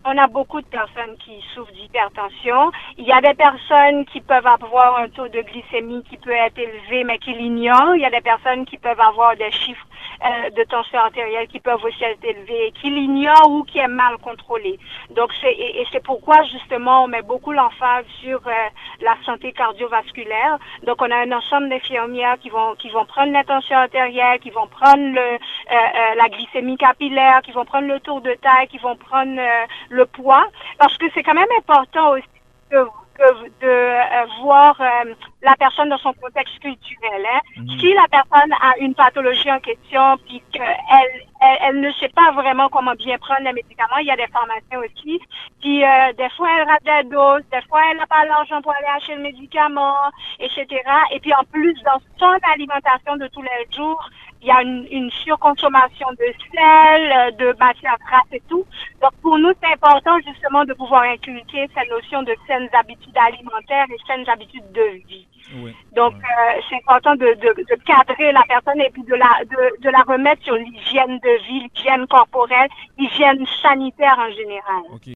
on a beaucoup de personnes qui souffrent d'hypertension. Il y a des personnes qui peuvent avoir un taux de glycémie qui peut être élevé, mais qui l'ignorent. Il y a des personnes qui peuvent avoir des chiffres de tension artérielle qui peuvent aussi être élevés, qui l'ignorent ou qui est mal contrôlé. Donc, c'est pourquoi, justement, on met beaucoup l'emphase sur la santé cardiovasculaire. Donc, on a un ensemble d'infirmières qui vont prendre la tension artérielle, qui vont prendre la glycémie capillaire, qui vont prendre le tour de taille, qui vont prendre le poids, parce que c'est quand même important aussi de voir la personne dans son contexte culturel. Hein. Si la personne a une pathologie en question, puis qu'elle ne sait pas vraiment comment bien prendre les médicaments, il y a des pharmaciens aussi, puis des fois elle rate des doses, des fois elle n'a pas l'argent pour aller acheter le médicament, etc. Et puis en plus, dans son alimentation de tous les jours, il y a une surconsommation de sel, de matières grasses et tout. Donc, pour nous, c'est important justement de pouvoir inculquer cette notion de saines habitudes alimentaires et saines habitudes de vie. Oui. Donc, c'est important de cadrer la personne et puis de la remettre sur l'hygiène de vie, l'hygiène corporelle, l'hygiène sanitaire en général. OK.